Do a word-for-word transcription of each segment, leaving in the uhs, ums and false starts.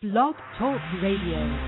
Blog Talk Radio.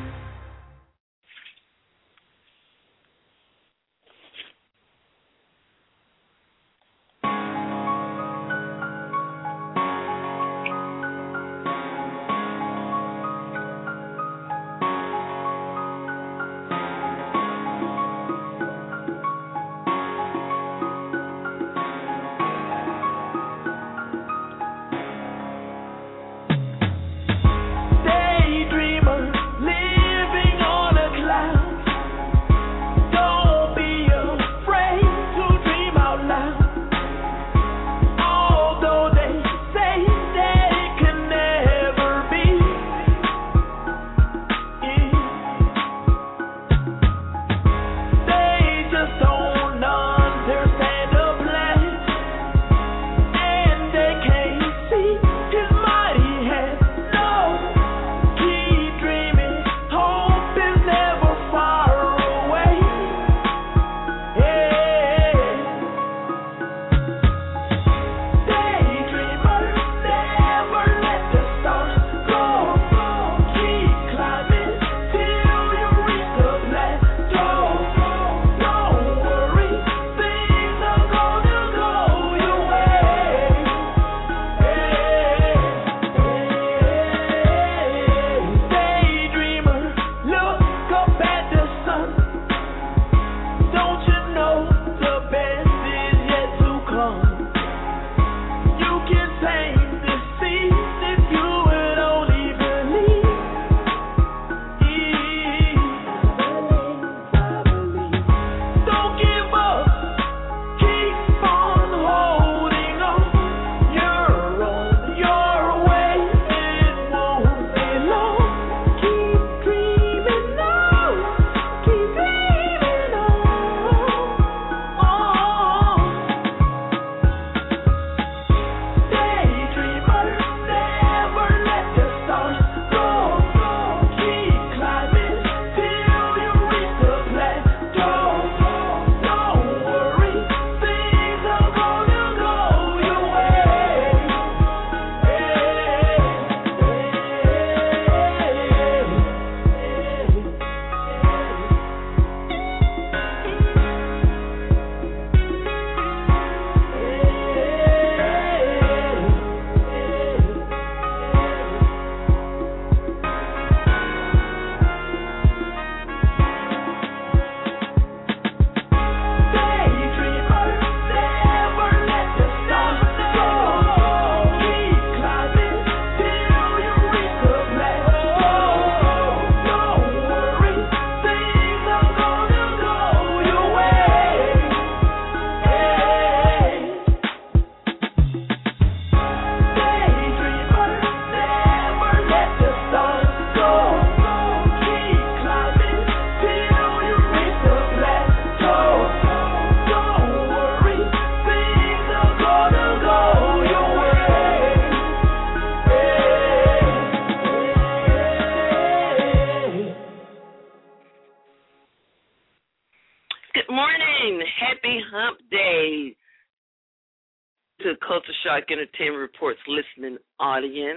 Entertainment Reports listening audience.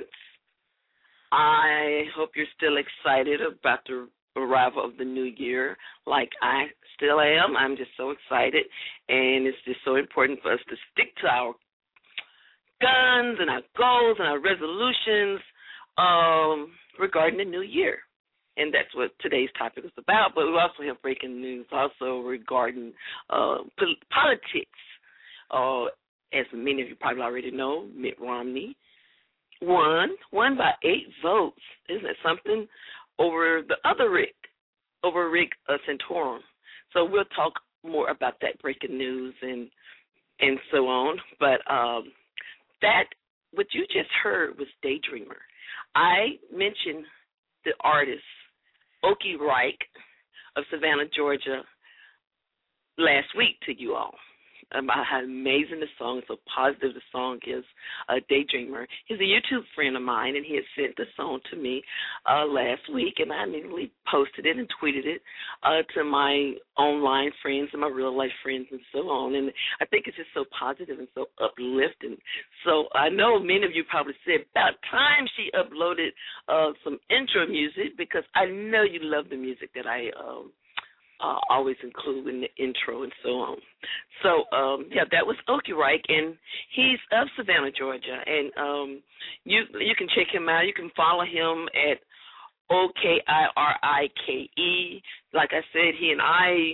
I hope you're still excited about the arrival of the new year like I still am. I'm just so excited, and it's just so important for us to stick to our guns and our goals and our resolutions um, regarding the new year. And that's what today's topic is about. But we also have breaking news also regarding uh, politics. Uh, As many of you probably already know, Mitt Romney won, won by eight votes. Isn't that something? Over the other Rick, over Rick uh, Santorum. So we'll talk more about that breaking news and and so on. But um, that, what you just heard was Daydreamer. I mentioned the artist, Okie Reich of Savannah, Georgia, last week to you all. about how amazing the song is, so positive the song is, uh, Daydreamer. He's a YouTube friend of mine, and he had sent the song to me uh, last week, and I immediately posted it and tweeted it uh, to my online friends and my real-life friends and so on. And I think it's just so positive and so uplifting. So I know many of you probably said, about time she uploaded uh, some intro music, because I know you love the music that I um, uh, always include in the intro and so on. So, um, yeah, that was Okie Reich, and he's of Savannah, Georgia. And um, you you can check him out. You can follow him at O K I R I K E. Like I said, he and I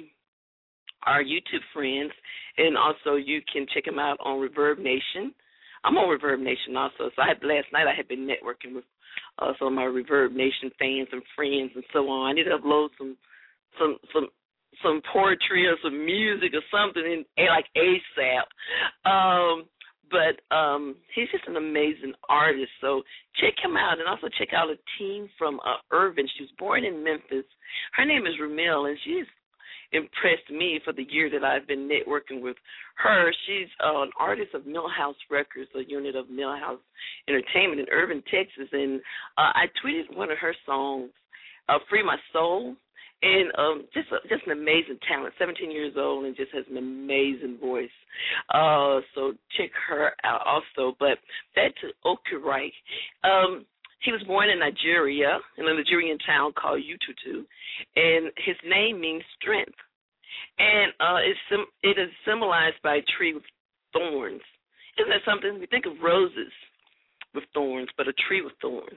are YouTube friends, and also you can check him out on Reverb Nation. I'm on Reverb Nation also. So I had, last night I had been networking with uh, some of my Reverb Nation fans and friends and so on. I need to upload some some some some poetry or some music or something in like ASAP. Um, but um, he's just an amazing artist. So check him out, and also check out a team from uh, Irvin. She was born in Memphis. Her name is Ramil, and she's impressed me for the year that I've been networking with her. She's uh, an artist of Millhouse Records, a unit of Millhouse Entertainment in Irvin, Texas. And uh, I tweeted one of her songs, uh, Free My Soul. And um, just a, just an amazing talent, seventeen years old, and just has an amazing voice. Uh, so check her out also. But back to Okie Reich. Um, he was born in Nigeria, in a Nigerian town called Ututu, and his name means strength. And uh, it's sim- it is symbolized by a tree with thorns. Isn't that something? We think of roses with thorns, but a tree with thorns.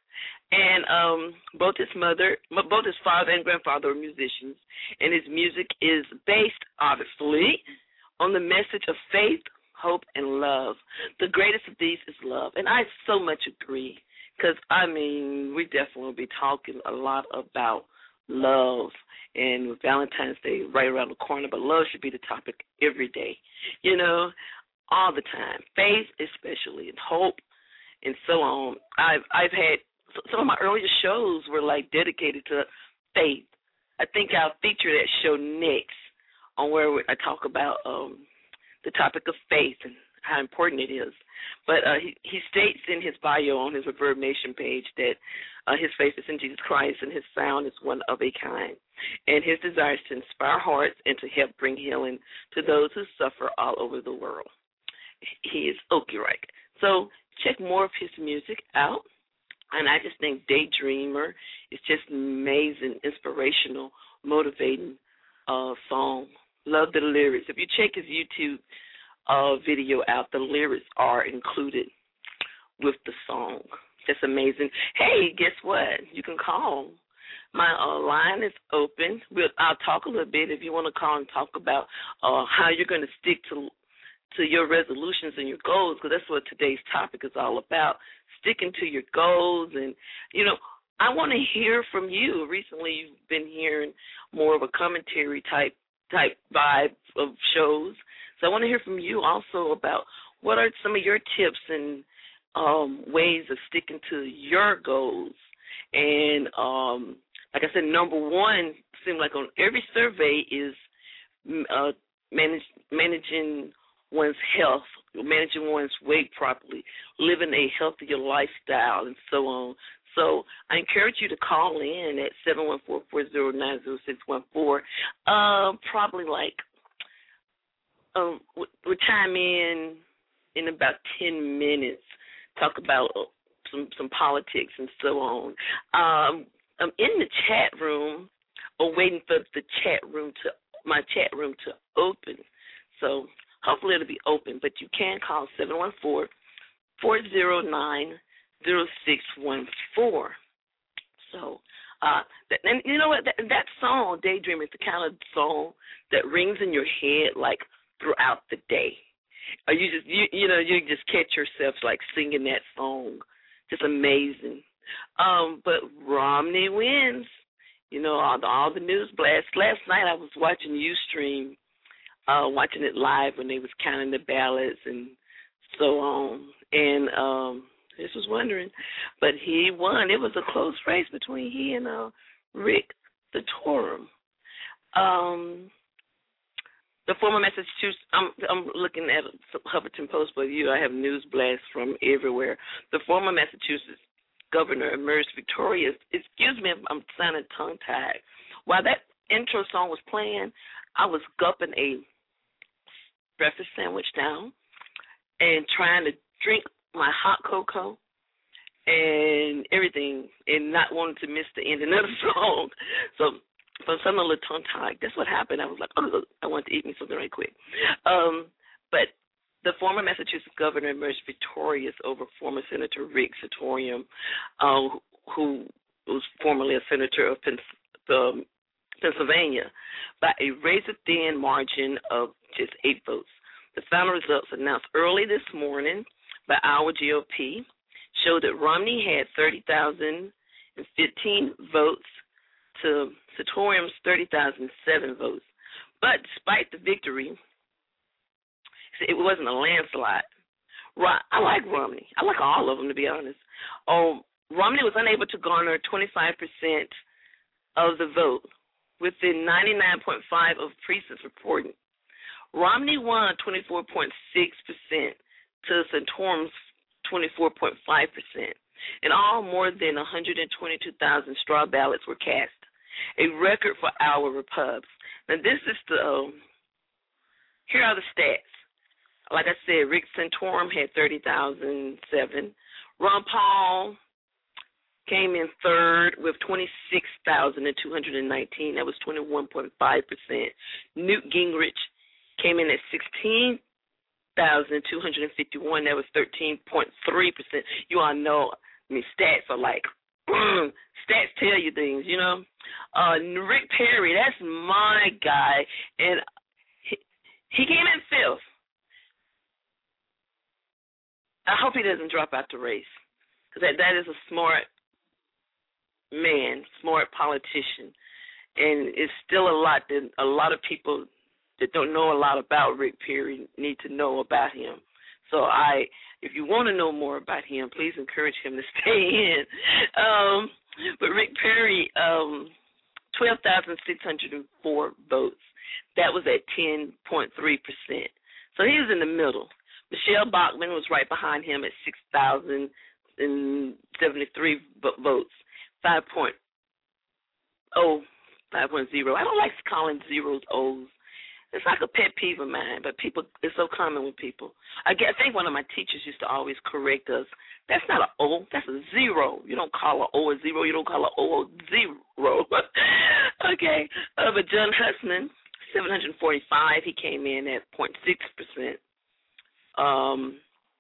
And um, both his mother, both his father and grandfather were musicians, and his music is based, obviously, on the message of faith, hope, and love. The greatest of these is love, and I so much agree, because, I mean, we definitely will be talking a lot about love, and with Valentine's Day right around the corner, but love should be the topic every day, you know, all the time. Faith especially, and hope, and so on. I've I've had some of my earlier shows were like dedicated to faith. I think I'll feature that show next, on where I talk about um, the topic of faith and how important it is. But uh, he, he states in his bio on his Reverb Nation page that uh, his faith is in Jesus Christ and his sound is one of a kind. And his desire is to inspire hearts and to help bring healing to those who suffer all over the world. He is Okie Reich. So check more of his music out. And I just think Daydreamer is just an amazing, inspirational, motivating uh, song. Love the lyrics. If you check his YouTube uh, video out, the lyrics are included with the song. That's amazing. Hey, guess what? You can call. My uh, line is open. We'll, I'll talk a little bit if you want to call and talk about uh, how you're going to stick to to your resolutions and your goals, because that's what today's topic is all about, sticking to your goals. And, you know, I want to hear from you. Recently you've been hearing more of a commentary type type vibe of shows. So I want to hear from you also about what are some of your tips and um, ways of sticking to your goals. And um, like I said, number one, seems like on every survey is uh, manage, managing one's health, managing one's weight properly, living a healthier lifestyle, and so on. So I encourage you to call in at seven one four, four zero nine, zero six one four. Uh, probably like um, we'll chime in in about ten minutes, talk about some, some politics and so on. Um, I'm in the chat room, or waiting for the chat room to my chat room to open. So hopefully it'll be open, but you can call seven one four, four zero nine, zero six one four. So, uh, and you know what? That, that song, Daydream, is the kind of song that rings in your head like throughout the day. Or you just, you, you know, you just catch yourself like singing that song. Just amazing. Um, but Romney wins. You know, all the, all the news blasts. Last night I was watching Ustream. Uh, watching it live when they was counting the ballots and so on. And um, just was wondering. But he won. It was a close race between he and uh, Rick Santorum. Um, The former Massachusetts, I'm, I'm looking at Huffington Post, but you, I have news blasts from everywhere. The former Massachusetts governor emerged victorious. Excuse me if I'm sounding tongue-tied. While that intro song was playing, I was gulping a breakfast sandwich down and trying to drink my hot cocoa and everything and not wanting to miss the ending of the song. So if I'm sounding a little tongue-tied, that's what happened. I was like, oh, I want to eat me something right quick. Um, but the former Massachusetts governor emerged victorious over former Senator Rick Santorum, uh, who was formerly a senator of Pens- Pennsylvania, by a razor-thin margin of just eight votes. The final results announced early this morning by our G O P showed that Romney had thirty thousand fifteen votes to Santorum's thirty thousand seven votes. But despite the victory, it wasn't a landslide. I like Romney. I like all of them, to be honest. Um, Romney was unable to garner twenty-five percent of the vote, within ninety-nine point five percent of precincts reporting. Romney won twenty-four point six percent to Santorum's twenty-four point five percent. In all, more than one hundred twenty-two thousand straw ballots were cast, a record for our Repubs. Now, this is the, um, here are the stats. Like I said, Rick Santorum had thirty thousand seven. Ron Paul came in third with twenty-six thousand two hundred nineteen. That was twenty-one point five percent. Newt Gingrich came in at sixteen thousand two hundred fifty-one. That was thirteen point three percent. You all know, I mean, stats are like, stats tell you things, you know. Uh, Rick Perry, that's my guy, and he, he came in fifth. I hope he doesn't drop out the race, because that, that is a smart man, smart politician, and it's still a lot that a lot of people that don't know a lot about Rick Perry need to know about him. So I, if you want to know more about him, please encourage him to stay in. Um, but Rick Perry, um, twelve thousand six hundred four votes. That was at ten point three percent. So he was in the middle. Michelle Bachmann was right behind him at six thousand seventy-three votes, five point oh, five point oh. I don't like calling zeros O's. It's like a pet peeve of mine, but people, it's so common with people. I, guess, I think one of my teachers used to always correct us. That's not an O, that's a zero. You don't call an O a zero. You don't call an O a zero. Okay. Uh, but John Hussman, seven hundred forty-five, he came in at zero point six percent. Um,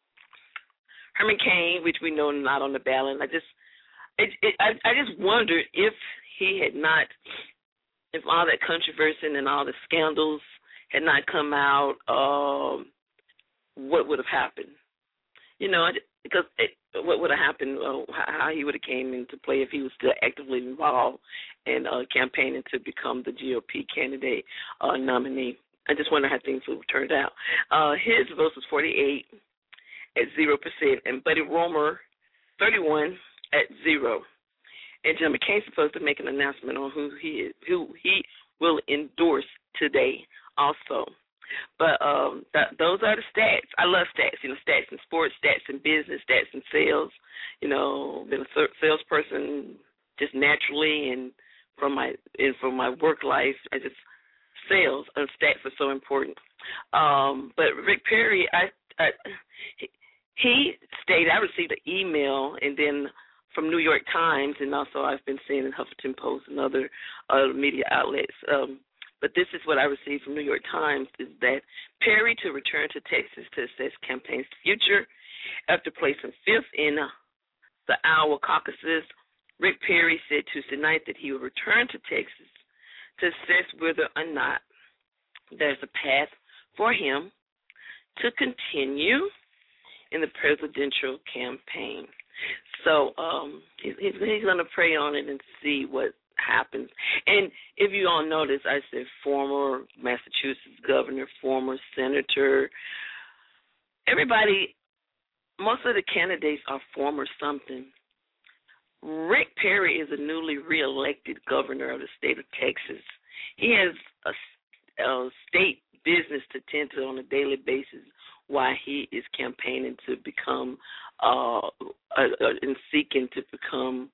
Herman Cain, which we know not on the ballot. I just, it, it, I, I just wondered if he had not, if all that controversy and all the scandals had not come out, um, what would have happened? You know, because it, what would have happened? Uh, how he would have came into play if he was still actively involved in uh, campaigning to become the G O P candidate uh, nominee. I just wonder how things would have turned out. Uh, his votes was forty-eight at zero percent, and Buddy Roemer, thirty-one at zero. And John McCain's supposed to make an announcement on who he is, who he will endorse today, also. But um, that, those are the stats. I love stats. You know, stats in sports, stats in business, stats in sales. You know, been a salesperson just naturally, and from my and from my work life, I just. Sales and stats are so important. Um, but Rick Perry, I, I he, he stated, I received an email and then from New York Times, and also I've been seeing in Huffington Post and other uh, media outlets. Um, but this is what I received from New York Times, is that Perry to return to Texas to assess campaign's future after placing fifth in the Iowa caucuses. Rick Perry said Tuesday night that he will return to Texas to assess whether or not there's a path for him to continue in the presidential campaign. So um, he's, he's, he's going to pray on it and see what happens. And if you all notice, I said former Massachusetts governor, former senator. Everybody, most of the candidates are former something. Rick Perry is a newly reelected governor of the state of Texas. He has a, a state business to tend to on a daily basis while he is campaigning to become uh, uh, uh and seeking to become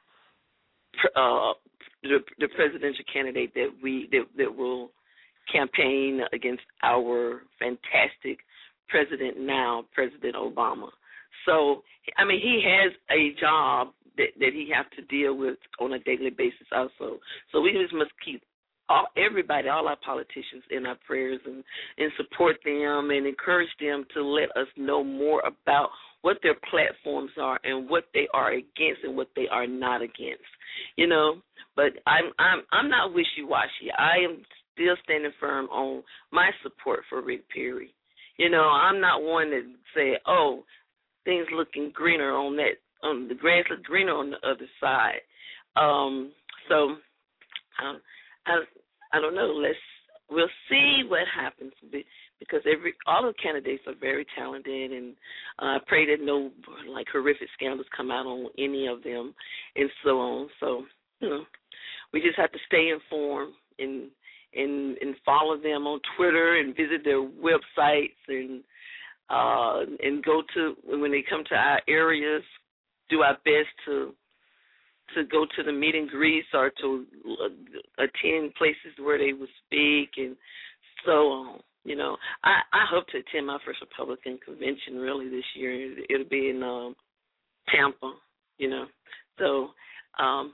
uh, the, the presidential candidate that we that, that will campaign against our fantastic president now, President Obama. So, I mean, he has a job that, that he has to deal with on a daily basis also. So we just must keep all, everybody, all our politicians in our prayers and, and support them and encourage them to let us know more about what their platforms are and what they are against and what they are not against. You know, but I'm I'm I'm not wishy-washy. I am still standing firm on my support for Rick Perry. You know, I'm not one that say, oh, things looking greener on that, on the grass look greener on the other side. Um, so um, I I don't know. Let's we'll see what happens because every all the candidates are very talented, and uh, I pray that no like horrific scandals come out on any of them, and so on. So you know, we just have to stay informed and and and follow them on Twitter and visit their websites and uh, and go to when they come to our areas, do our best to. to go to the meet and greets or to attend places where they would speak and so on. You know, I, I hope to attend my first Republican convention really this year. It'll be in um, Tampa, you know. So, um,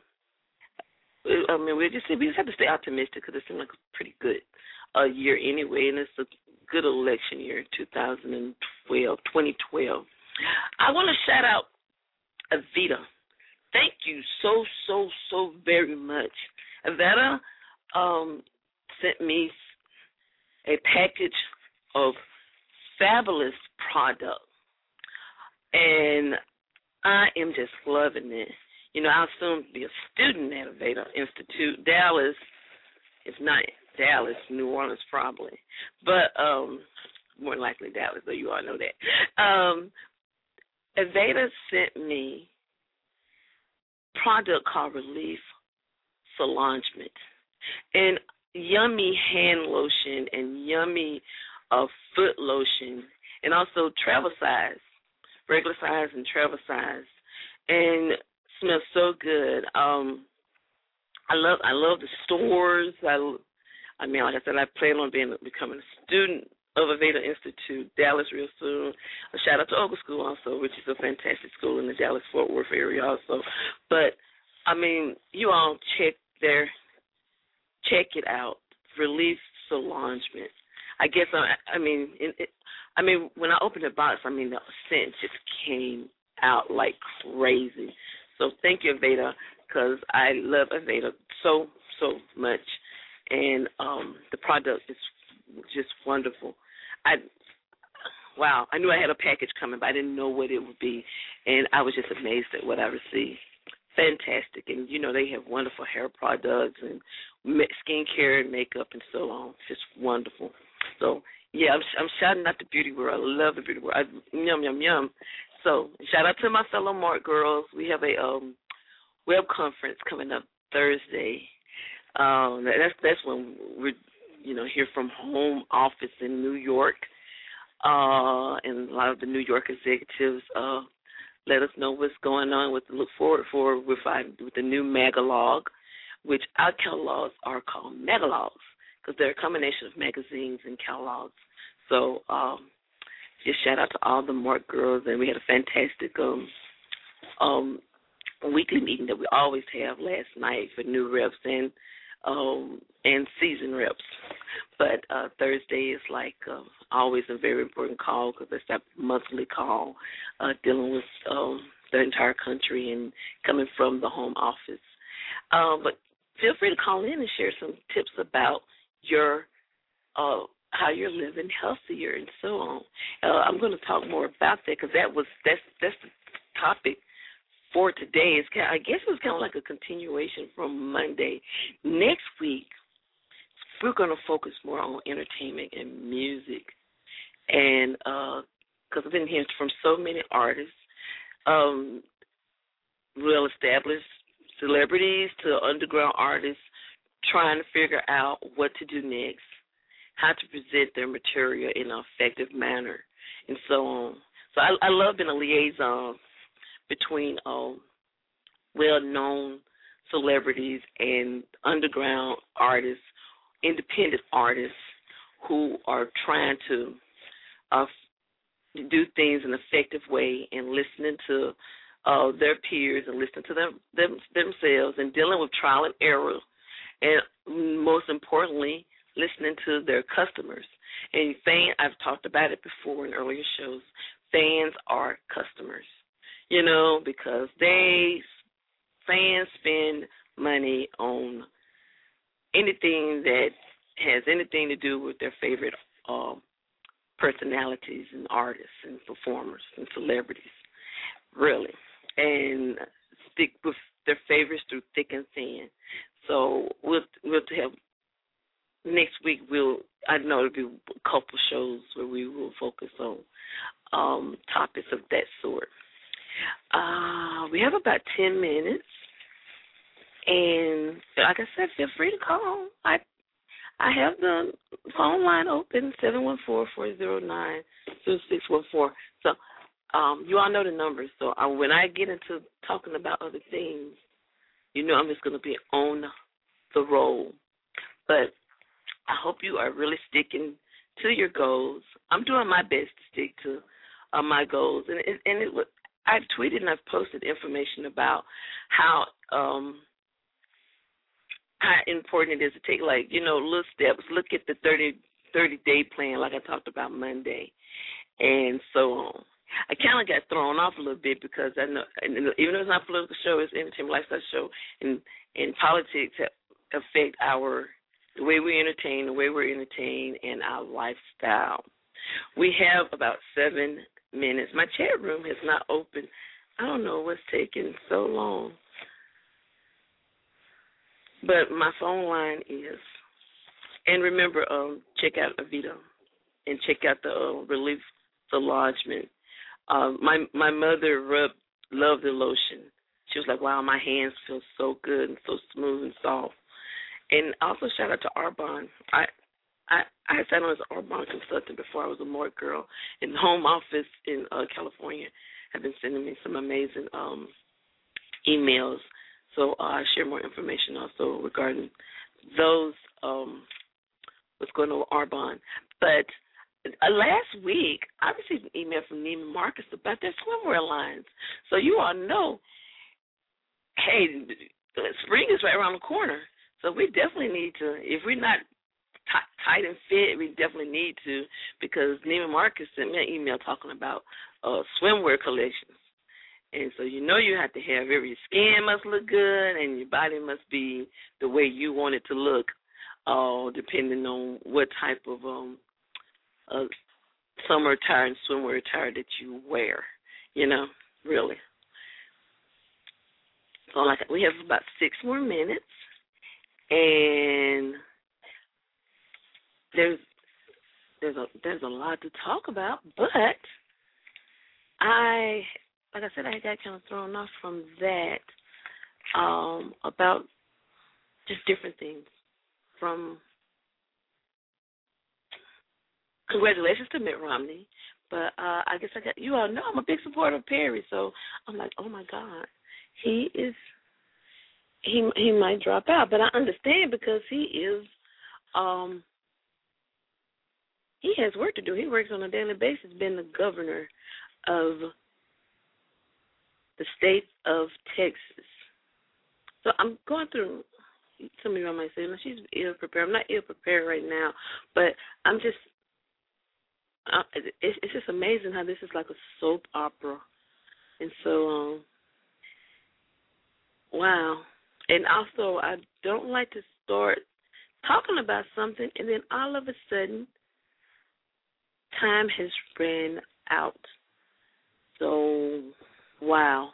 I mean, we just we just have to stay optimistic because it seems like a pretty good uh, year anyway, and it's a good election year, two thousand twelve, twenty twelve. I want to shout out Avita. Thank you so, so, so very much. Avetta um, sent me a package of fabulous product, and I am just loving it. You know, I'll soon be a student at Aveda Institute, Dallas, if not Dallas, New Orleans probably, but um, more likely Dallas, though you all know that. Um, Aveda sent me product called Relief Soulagement, and yummy hand lotion and yummy uh, foot lotion, and also travel size, regular size and travel size, and smells so good. Um, I love I love the stores. I, I mean, like I said, I plan on being becoming a student of Aveda Institute, Dallas, real soon. A shout out to Ogle School also, which is a fantastic school in the Dallas-Fort Worth area also. But, I mean, you all check there, check it out, Relief Soulagement. I guess, I, I mean, it, it, I mean, when I opened the box, I mean, the scent just came out like crazy. So thank you, Aveda, because I love Aveda so, so much. And um, the product is just wonderful. I wow, I knew I had a package coming, but I didn't know what it would be, and I was just amazed at what I received. Fantastic, and you know they have wonderful hair products and skincare and makeup and so on. Just wonderful. So yeah, I'm, I'm shouting out the beauty world. I love the beauty world. I, yum yum yum. So shout out to my fellow Mark girls. We have a um, web conference coming up Thursday. Um, that's that's when we're you know, hear from home office in New York, uh, and a lot of the New York executives uh, let us know what's going on, what to look forward for with, our, with the new Magalog, which our catalogs are called Megalogs because they're a combination of magazines and catalogs. So um, just shout out to all the Mark girls, and we had a fantastic um, um, weekly meeting that we always have last night for new reps and Um, and season reps. But uh, Thursday is like uh, always a very important call because it's that monthly call uh, dealing with um, the entire country and coming from the home office. Uh, but feel free to call in and share some tips about your uh, how you're living healthier and so on. Uh, I'm going to talk more about that because that was that's that's the topic for today. Is kind of, I guess it was kind of like a continuation from Monday. Next week, we're going to focus more on entertainment and music, and because uh, I've been hearing from so many artists, um, well-established celebrities to underground artists, trying to figure out what to do next. how to present their material in an effective manner, and so on. So I, I love being a liaison between um, well-known celebrities and underground artists, independent artists who are trying to uh, do things in an effective way and listening to uh, their peers and listening to them, them themselves and dealing with trial and error, and most importantly, listening to their customers. And fan, I've talked about it before in earlier shows, fans are customers, you know, because they, fans spend money on anything that has anything to do with their favorite um, personalities and artists and performers and celebrities, really, and stick with their favorites through thick and thin. So we'll we'll have next week. We'll I know it'll be a couple shows where we will focus on um, topics of that sort. Uh, we have about ten minutes, and like I said, feel free to call. I I have the phone line open, seven one four, four zero nine, two six one four. So um, you all know the numbers. So I, when I get into talking about other things, you know I'm just going to be on the roll. But I hope you are really sticking to your goals. I'm doing my best to stick to uh, my goals. And, it, and it, I've tweeted and I've posted information about how um, – how important it is to take, like, you know, little steps. Look at the thirty, thirty-day plan like I talked about Monday and so on. I kind of got thrown off a little bit because I know, even though it's not a political show, it's an entertainment lifestyle show, and, and politics affect our, the way we entertain, the way we're entertained, and our lifestyle. We have about seven minutes. My chat room has not opened. I don't know what's taking so long. But my phone line is, and remember, um, check out Avita and check out the uh, Relief Soulagement. Um, my my mother rubbed, loved the lotion. She was like, wow, my hands feel so good and so smooth and soft. And also shout out to Arbonne. I I I had sat on as an Arbonne consultant before I was a morgue girl. In the home office in uh, California have been sending me some amazing um, emails. So uh, I share more information also regarding those, um, what's going on with Arbonne. But uh, last week, I received an email from Neiman Marcus about their swimwear lines. So you all know, hey, spring is right around the corner. So we definitely need to, if we're not t- tight and fit, we definitely need to, because Neiman Marcus sent me an email talking about uh, swimwear collections. And so you know you have to have every skin must look good and your body must be the way you want it to look, uh, depending on what type of um, uh, summer attire and swimwear attire that you wear, you know, really. So like we have about six more minutes, and there's there's a there's a lot to talk about, but I. Like I said, I got kind of thrown off from that um, about just different things. From congratulations to Mitt Romney, but uh, I guess I got you all know I'm a big supporter of Perry, so I'm like, oh my God, he is he he might drop out, but I understand because he is um, he has work to do. He works on a daily basis, being the governor of the state of Texas. So I'm going through, some of you might say, no, she's ill prepared. I'm not ill prepared right now, but I'm just, uh, it's, it's just amazing how this is like a soap opera. And so, um, wow. And also, I don't like to start talking about something and then all of a sudden, time has ran out. So, wow.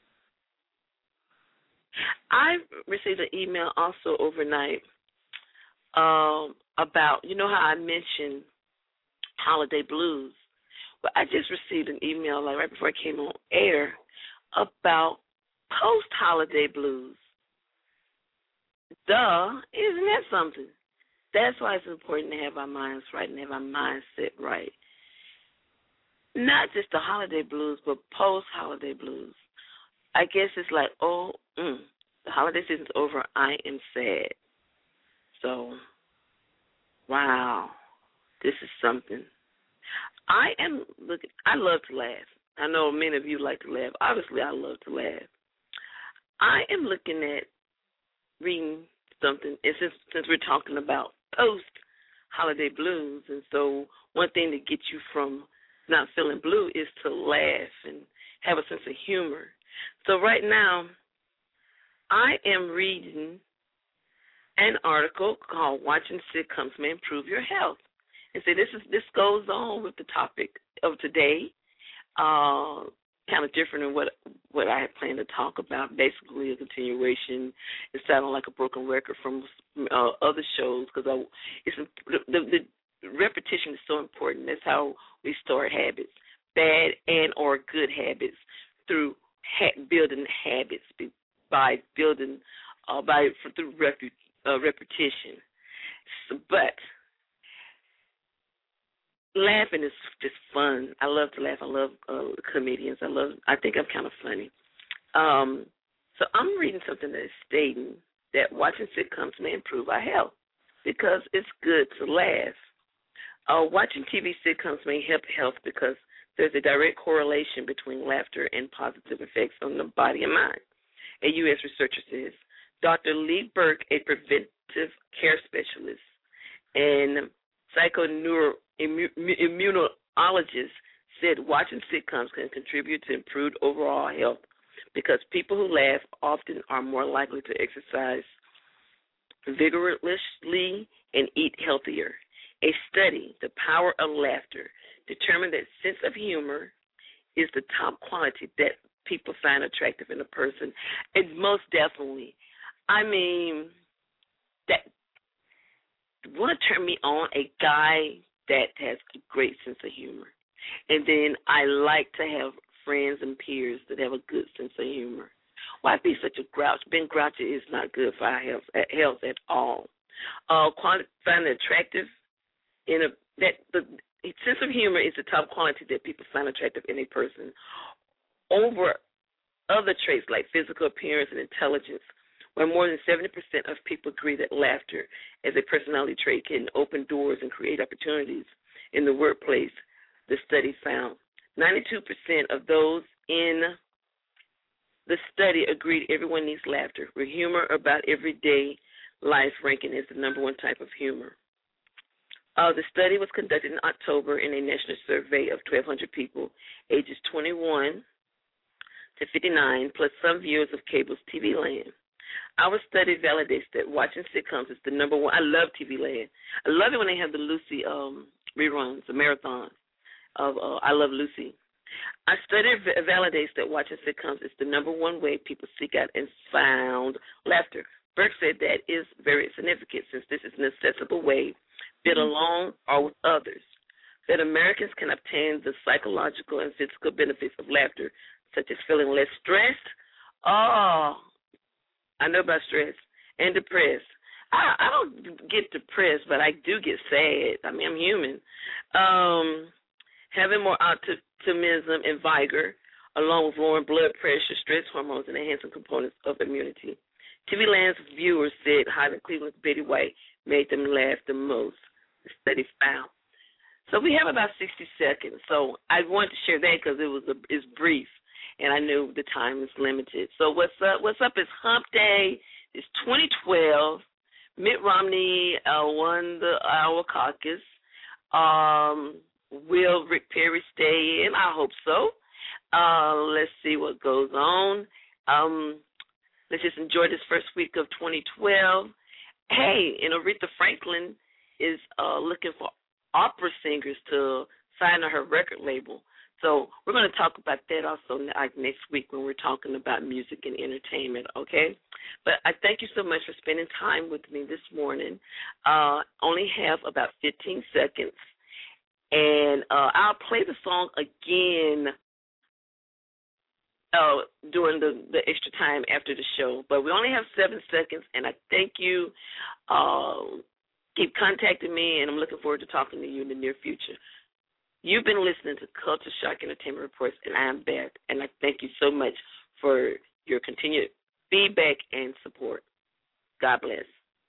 I received an email also overnight um, about, you know how I mentioned holiday blues? Well, I just received an email like right before I came on air about post-holiday blues. Duh, isn't that something? That's why it's important to have our minds right and have our mindset right. Not just the holiday blues, but post-holiday blues. I guess it's like, oh, mm, the holiday season's over. I am sad. So, wow, this is something. I am looking. I love to laugh. I know many of you like to laugh. Obviously, I love to laugh. I am looking at reading something, and since since we're talking about post holiday blues, and so one thing to get you from not feeling blue is to laugh and have a sense of humor. So right now, I am reading an article called "Watching Sitcoms May Improve Your Health," and so this is this goes on with the topic of today. Uh, kind of different than what what I had planned to talk about. Basically, a continuation. It sounded like a broken record from uh, other shows because I it's the, the the repetition is so important. That's how we start habits, bad and or good habits, through ha- building habits by building uh, by through repu- uh, repetition. So, but laughing is just fun. I love to laugh. I love uh, comedians. I love. I think I'm kind of funny. Um, so I'm reading something that is stating that watching sitcoms may improve our health because it's good to laugh. Uh, watching T V sitcoms may help health because there's a direct correlation between laughter and positive effects on the body and mind. A U S researcher says. Doctor Lee Burke, a preventive care specialist and psychoneuroimmunologist, said watching sitcoms can contribute to improved overall health because people who laugh often are more likely to exercise vigorously and eat healthier. A study, The Power of Laughter, determined that sense of humor is the top quality that people find attractive in a person. And most definitely, I mean, that want to turn me on a guy that has a great sense of humor. And then I like to have friends and peers that have a good sense of humor. Why be such a grouch? Being grouchy is not good for our health, health at all. Uh, find it attractive in a that the sense of humor is the top quality that people find attractive in a person over other traits like physical appearance and intelligence, where more than seventy percent of people agree that laughter as a personality trait can open doors and create opportunities in the workplace. The study found ninety-two percent of those in the study agreed everyone needs laughter, with humor about everyday life ranking as the number one type of humor. Uh, the study was conducted in October in a national survey of twelve hundred people, ages twenty-one to fifty-nine, plus some viewers of cable's T V Land. Our study validates that watching sitcoms is the number one. I love T V Land. I love it when they have the Lucy um, reruns, the marathon of uh, I Love Lucy. Our study validates that watching sitcoms is the number one way people seek out and found laughter. Burke said that is very significant since this is an accessible way, be it alone or with others, that Americans can obtain the psychological and physical benefits of laughter, such as feeling less stressed. Oh, I know about stress and depressed. I, I don't get depressed, but I do get sad. I mean, I'm human. Um, having more optimism and vigor, along with lowering blood pressure, stress hormones, and enhancing components of immunity. T V Land's viewers said Highland Cleveland's Betty White made them laugh the most, the study found. So we have about sixty seconds. So I wanted to share that because it was a, it's brief, and I knew the time is limited. So what's up? What's up is Hump Day. It's twenty twelve. Mitt Romney uh, won the Iowa caucus. Um, will Rick Perry stay in? I hope so. Uh, let's see what goes on. Um, let's just enjoy this first week of twenty twelve. Hey, and Aretha Franklin is uh, looking for opera singers to sign to her record label. So we're going to talk about that also like next week when we're talking about music and entertainment, okay? But I thank you so much for spending time with me this morning. Uh, only have about fifteen seconds. And uh, I'll play the song again uh, during the, the extra time after the show. But we only have seven seconds, and I thank you uh, keep contacting me, and I'm looking forward to talking to you in the near future. You've been listening to Culture Shock Entertainment Reports, and I'm Beth, and I thank you so much for your continued feedback and support. God bless.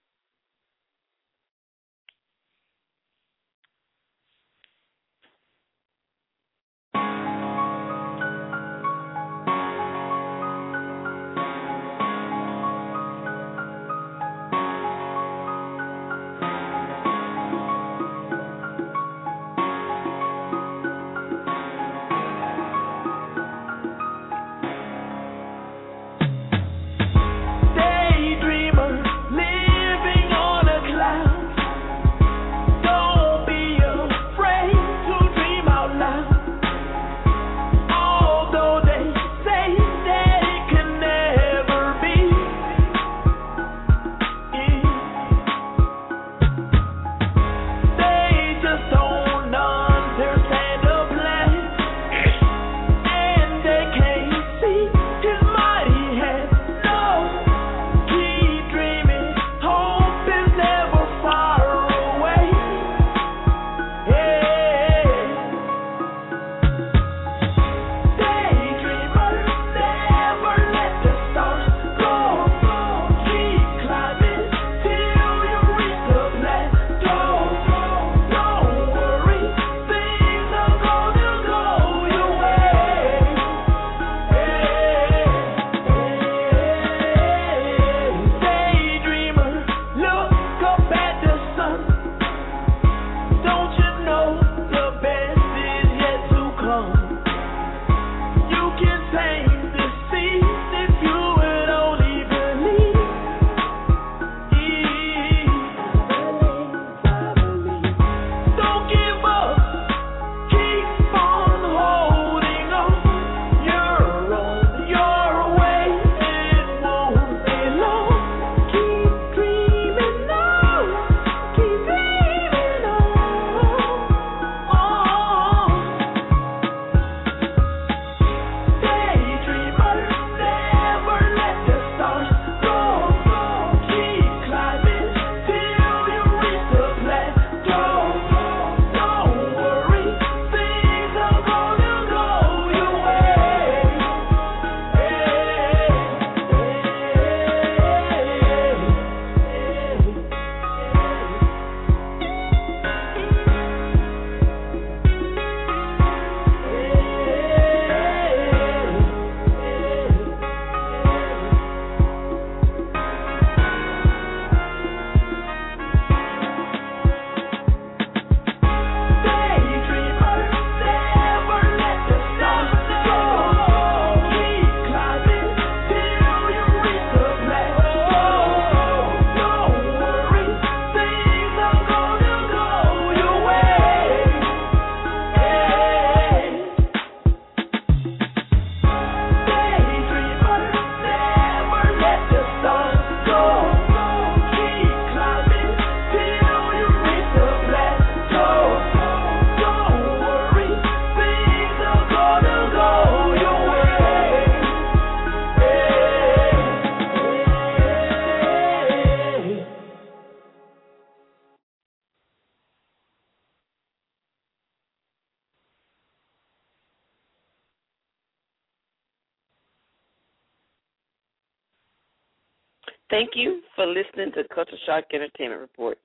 Thank you for listening to Culture Shock Entertainment Reports.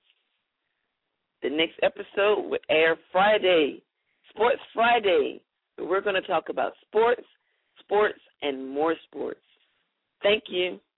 The next episode will air Friday, Sports Friday. We're going to talk about sports, sports, and more sports. Thank you.